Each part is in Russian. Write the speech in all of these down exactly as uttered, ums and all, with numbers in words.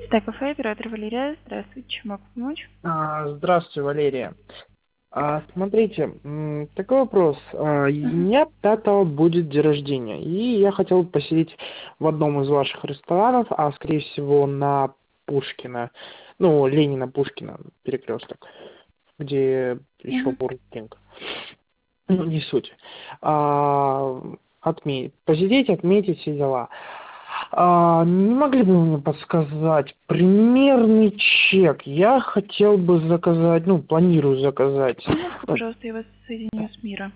Ацтек кафе, оператор Валерия. Здравствуйте, чем могу помочь? А, Здравствуйте, Валерия. А, Смотрите, м, такой вопрос. А, У Мгм. меня пятого будет день рождения, и я хотел бы посетить в одном из ваших ресторанов, а скорее всего на Пушкина, ну, Ленина Пушкина перекресток, где еще Мгм. Бургер Кинг. Ну, не суть. А, отметить, посидеть, отметить все дела. А, не могли бы вы мне подсказать примерный чек? Я хотел бы заказать, ну, планирую заказать. Минутку, Ну, пожалуйста, я вас соединю с Мира.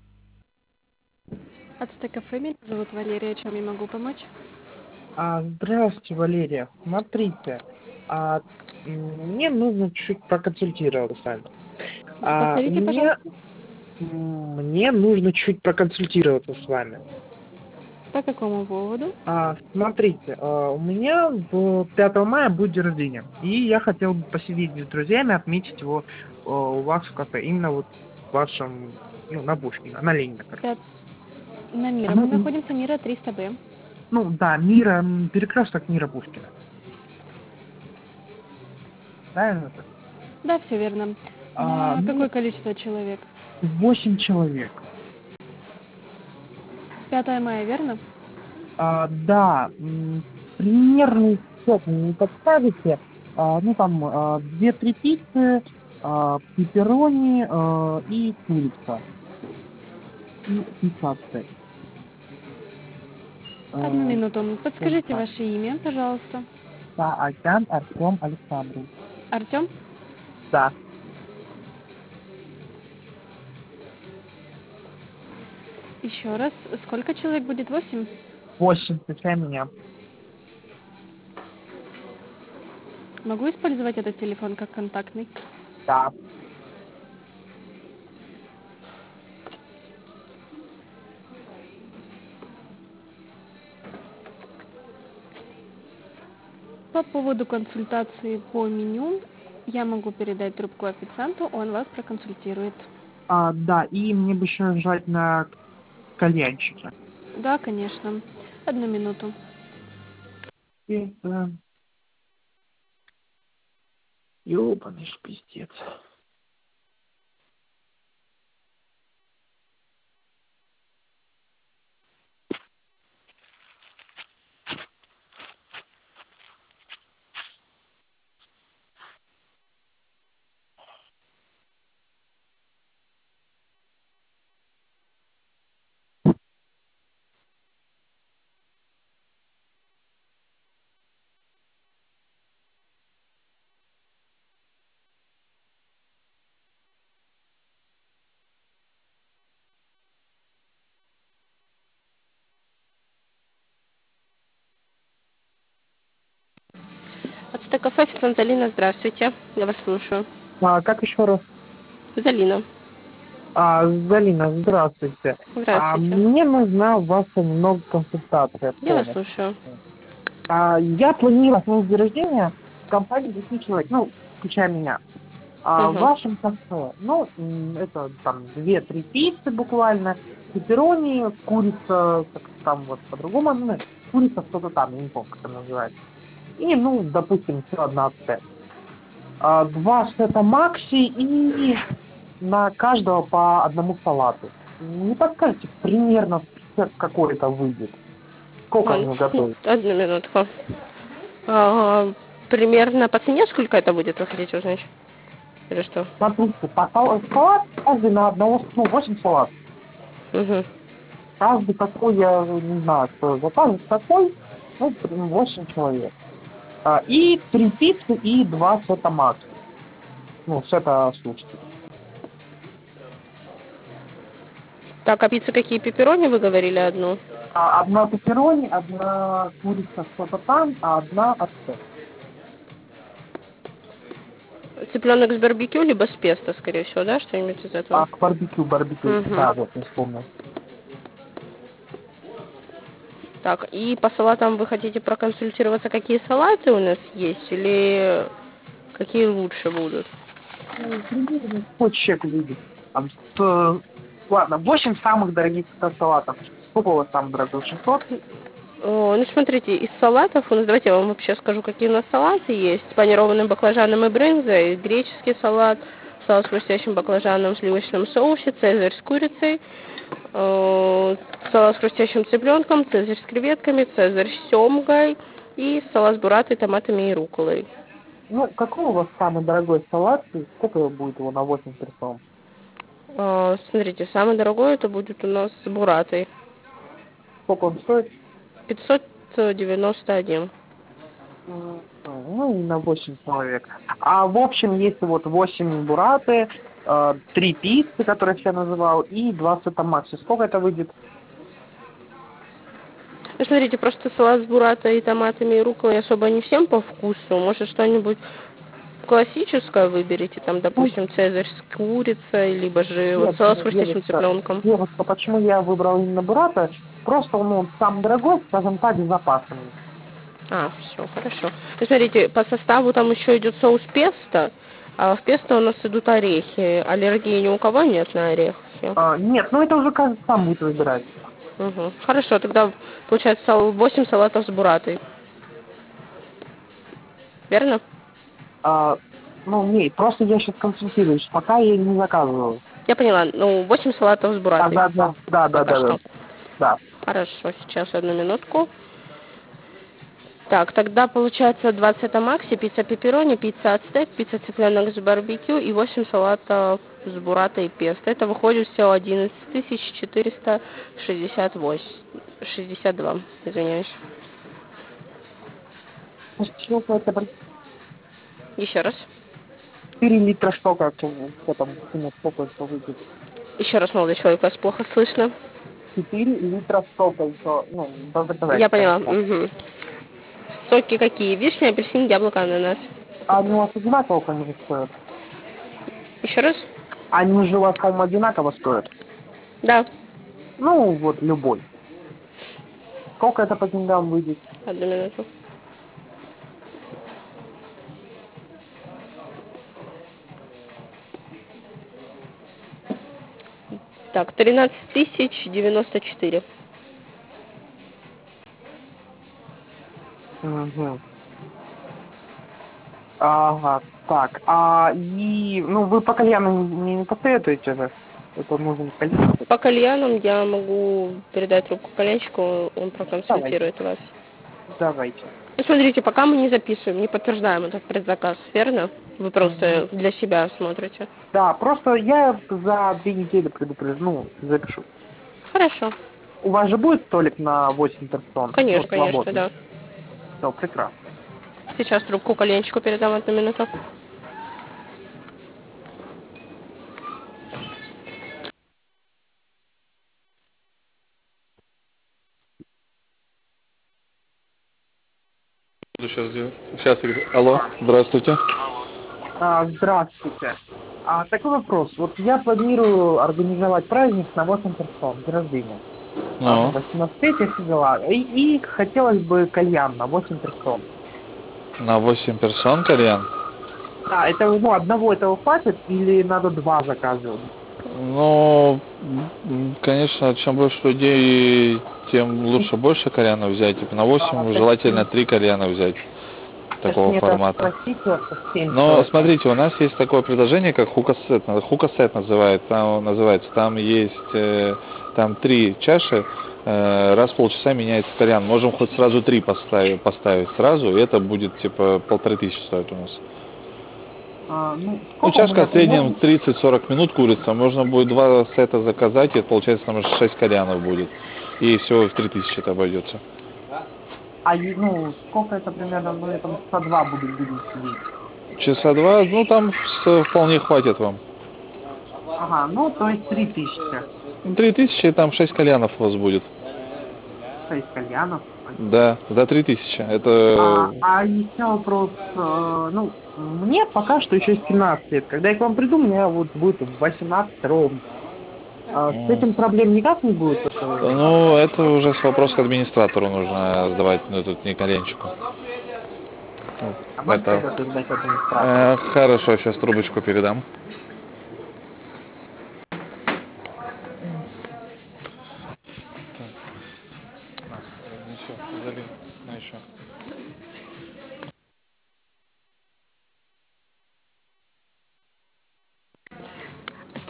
Ацтек кафе, меня зовут Валерия, чем я могу помочь? а, здравствуйте, Валерия. Смотрите, а, м, мне нужно чуть проконсультироваться с вами. А, у Повторите, меня, пожалуйста. м, мне нужно чуть проконсультироваться с вами. По какому поводу? А, смотрите, а, у меня в пятого мая будет день рождения, и я хотел бы посидеть с друзьями, отметить его а, у вас в кафе, именно вот в вашем, ну, на Пушкина, на Ленина, короче. Пят... На Мира. Мы Ну, м, находимся Мира триста Б. ну да, Мира, м, перекресток Мира Пушкина. Правильно это? Да, все верно. А, На ну, какое количество человек? восемь человек. пятое мая, верно? А, да, м, примерный счет мне не подскажете. А, ну, там, а, две-три пиццы, а, пепперони, а, и курица. И пицца. Одну Э, минуту. Подскажите Только ваше имя, пожалуйста. Саакян Артем Александрович. Артем? Да, Еще раз. Сколько человек будет? Восемь? восемь, включая меня. Могу использовать этот телефон как контактный? Да. По поводу консультации по меню я могу передать трубку официанту, он вас проконсультирует. А, да, и мне бы еще желательно кальянчики. Да, конечно. Одну минуту. Это ёбаный ж пиздец. Ацтек кафе, официант Залина, здравствуйте. Я вас слушаю. А, как еще раз? Залина, А, Залина, здравствуйте. А, здравствуйте. мне нужна ваша немного консультация, Я вас помощь. слушаю. А, я планирую отметить день рождения в компании десять человек, ну, включая меня. А в Угу. вашем кафе, ну, м, это там две-три пиццы буквально, пепперони, курица, как там вот по-другому, ну, курица что-то там, я не помню, как она называется. И, ну, допустим, еще одна ацтек. А, два сета макси и на каждого по одному салату. Не подскажете, примерно какой это выйдет? Сколько М, мне готовить? Одну минутку. А, примерно по цене сколько это будет, вы хотите узнать? Или что? Смотрите, по сал- салат, каждый на одного, ну, восемь салатов. Угу. Каждый такой, я не знаю, кто закажет такой, ну, восемь человек. А, и три пиццы и два сета макси. Ну, сета суши. Так, а пиццы какие? Пепперони вы говорили одну? А, одна пепперони, одна курица что-то там, а одна ацтек. Цыпленок с барбекю, либо с песто, скорее всего, да? Что-нибудь из этого? А, к барбекю, барбекю. Угу. Да, вот, не вспомнил. Так, и по салатам вы хотите проконсультироваться, какие салаты у нас есть, или какие лучше будут? Ну, примерно какой чек выйдет. Там, с, ладно, восемь самых дорогих салатов. Сколько у вас там дорогой? шестьсот? О, ну, смотрите, из салатов у нас, давайте я вам вообще скажу, какие у нас салаты есть. С панированным баклажаном и брынзой, греческий салат, салат с хрустящим баклажаном в сливочном соусе, цезарь с курицей, э, салат с хрустящим цыпленком, цезарь с креветками, цезарь с семгой и салат с буратой, томатами и рукколой. Ну, какой у вас самый дорогой салат? И сколько будет его на восемь персон? Э, смотрите, самый дорогой это будет у нас с буратой. Сколько он стоит? пятьсот девяносто один. М, Ну, и на восемь человек. А в общем, если вот восемь бураты, э, три пиццы, которые я называл, и два сета макси, сколько это выйдет? Ну, смотрите, просто салат с буратой и томатами и рукколой особо не всем по вкусу. Может, что-нибудь классическое выберите, там, Ну, допустим, цезарь с курицей, либо же вот салат с девушка, хрустящим девушка, цыпленком. девушка, почему я выбрал именно бурата? Просто он ну, самый дорогой, скажем так, безопасный. А, все, хорошо. Ну, смотрите, по составу там еще идет соус песто, а в песто у нас идут орехи. Аллергии ни у кого нет на орехи? А, нет, ну это уже каждый сам будет выбирать. Угу. Хорошо, тогда получается восемь салатов с буратой. Верно? А, ну, нет, просто я сейчас консультируюсь, пока я не заказываю. Я поняла. Ну, восемь салатов с А, буратой. да, да, да, да, Пока да, да, что. да. Хорошо, сейчас одну минутку. Так, тогда получается двадцать амакси, пицца пепперони, пицца ацтек, пицца цыпленок с барбекю и восемь салатов с буратой и песто. Это выходит всего одиннадцать тысяч четыреста шестьдесят восемь. шестьдесят два, извиняюсь. Сколько это? Еще раз. четыре литра что, как, что там, сколько это выйдет? Еще раз, молодой человек, вас плохо слышно. четыре литра сока еще, ну, да, заказать, Я поняла. конечно. Угу. Соки какие? Вишня, апельсин, яблоко, ананас. А они у вас одинаково, по-моему, стоят? Еще раз? Они же у вас, по-моему, одинаково стоят? Да. Ну, вот, любой. Сколько это по деньгам выйдет? Одну минуту. Так, тринадцать тысяч девяносто четыре. Угу. Ага, так, а и, ну, вы по кальяну мне не посоветуете же? Это нужен кальян. По кальянам я могу передать трубку кальянщику, он Давайте, проконсультирует вас. давайте. Ну, смотрите, пока мы не записываем, не подтверждаем этот предзаказ, верно? Вы Мгм. просто для себя смотрите. Да, просто я за две недели предупрежу, ну, запишу. Хорошо. У вас же будет столик на восемь персон? Ну, Конечно, конечно, свободный. да. Все, прекрасно. Сейчас трубку кальянщику передам одну минуту. Сейчас, сейчас, алло, здравствуйте. А, здравствуйте. А, такой вопрос. Вот я планирую организовать праздник на восемь персон, день рождения. А, ну, Ну, восемнадцатилетие, все дела. И, и хотелось бы кальян на восемь персон. на восемь персон кальян? Да, это, ну, одного этого хватит или надо два заказывать? Ну, м, конечно, чем больше людей, тем лучше больше кальяна взять. Типа на А, восемь желательно точнее, три кальяна взять такого точнее, это формата. спросить вас, семь Но человек. смотрите, у нас есть такое предложение, как хукасет. Хукасет называется. Там, называется. Там есть э, там три чаши. э, раз в полчаса меняется кальян. Можем хоть сразу три поставить, поставить сразу, и это будет типа полторы тысячи стоит у нас. А, ну, Ну, сколько у чашка меня в среднем примерно? тридцать-сорок минут курица. Можно будет два сета заказать, и это получается там шесть кальянов будет. И всего в три тысячи это обойдется. А, и, ну, сколько это примерно, ну, я там часа два буду будем сидеть. Часа два, ну там с- вполне хватит вам. Ага, ну, то есть три тысячи. Три тысячи, и там шесть кальянов у вас будет. Шесть кальянов. Да, за три тысячи. А, Это... а еще вопрос, э, ну, мне пока что еще семнадцать лет. Когда я к вам приду, мне вот будет восемнадцать ровно. А с м, этим проблем никак не будет? Это, Ну, это уже с вопрос к администратору нужно сдавать, ну, тут не коленчику. а можете Это... тогда передать администратору? э, хорошо, сейчас трубочку передам.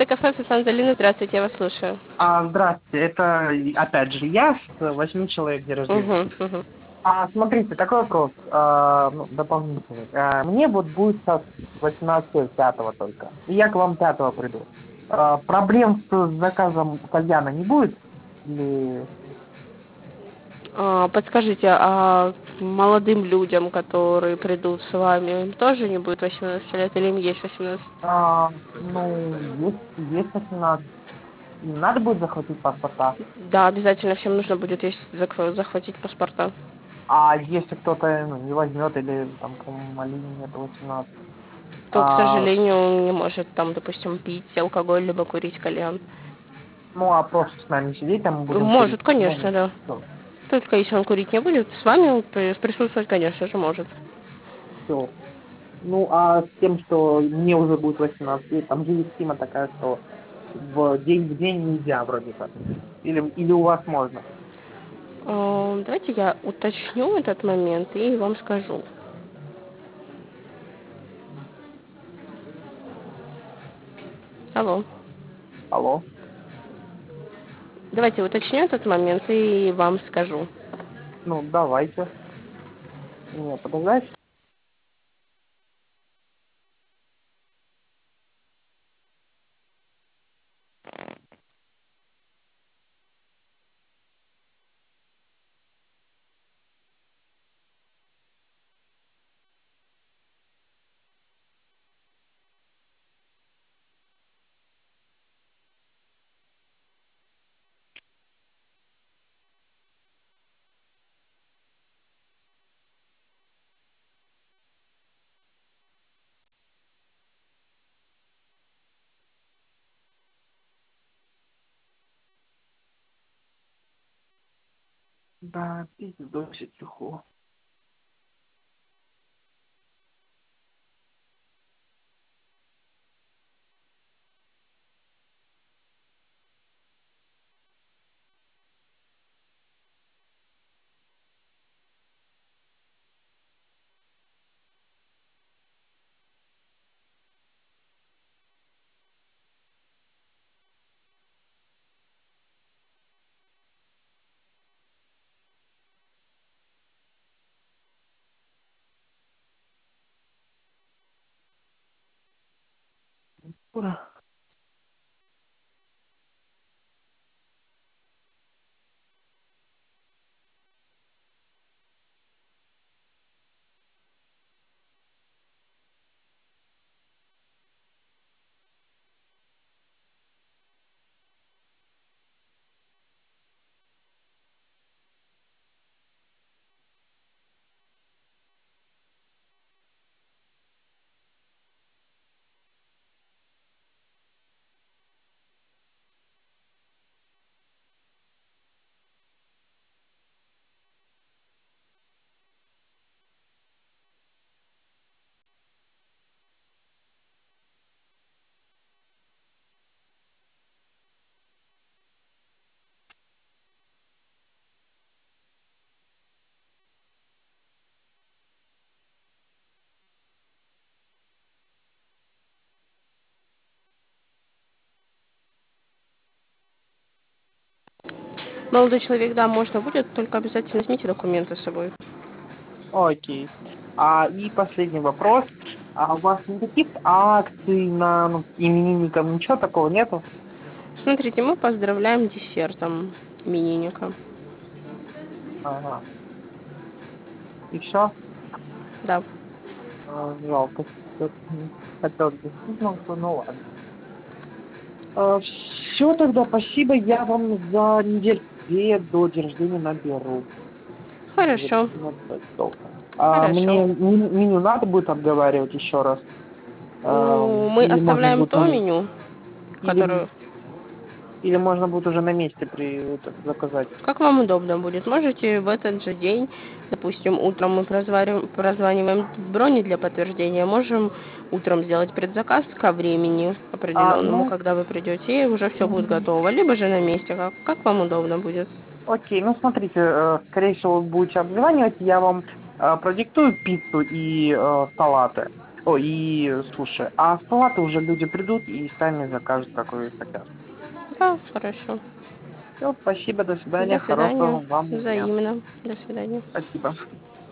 четырнадцатое кафе Сан-Залина. Здравствуйте, я вас слушаю. А, здравствуйте, это опять же я с восьми человек день рождения. Угу, угу. А, смотрите, такой вопрос, а, ну, дополнительный. А, мне вот будет сейчас восемнадцатого пятого только, и я к вам пятого приду. А, проблем с заказом кальяна не будет? Или... А, подскажите, а молодым людям, которые придут с вами, им тоже не будет восемнадцать лет или им есть восемнадцать? А, ну, есть, есть восемнадцать. Им надо будет захватить паспорта. Да, обязательно всем нужно будет есть, зах- захватить паспорта. А если кто-то ну, не возьмет или там кому малине нет восемнадцать? То, к А, сожалению, он не может там, допустим, пить алкоголь либо курить кальян. ну, а просто с нами сидеть, а мы будем курить. Может, конечно, Ну, да. все, Только если он курить не будет, с вами он при- присутствовать, конечно же, может. все. Ну, а с тем, что мне уже будет восемнадцать лет, там же есть тема такая, что в день в день нельзя вроде как. Или, или у вас можно. Э, Давайте я уточню этот момент и вам скажу. Алло. Алло? Давайте уточню этот момент и вам скажу. Ну, давайте. Не, подождать. Да, пиздосит чехол. Ура. Молодой человек, да, можно будет, только обязательно возьмите документы с собой. Окей. А, и последний вопрос. А у вас никаких акций на ну, именинников, ничего такого нету? Смотрите, мы поздравляем десертом именинника. Ага. И все? Да. А, жалко. Всё-таки хотелось бы, ну, ну ладно. Все тогда, спасибо. Я вам за неделю-две до дня рождения наберу. Хорошо. А Хорошо. мне меню меню надо будет обговаривать еще раз? А, Ну, мы Или можно оставляем будет то уже, меню, или, которое или можно будет уже на месте при это, заказать? как вам удобно будет. Можете в этот же день, допустим, утром мы прозварим- прозваниваем брони для подтверждения, можем утром сделать предзаказ ко времени А, определенному, ну, когда вы придете, и уже все будет мгм. готово. Либо же на месте, как, как вам удобно будет. Окей, ну смотрите, э, скорее всего, вы будете обзванивать, я вам э, продиктую пиццу и э, салаты. О, и слушай, а салаты уже люди придут и сами закажут, какой хотят. Да, хорошо. Все, спасибо, до свидания, До свидания. хорошего вам дня. Взаимно. До свидания. Спасибо.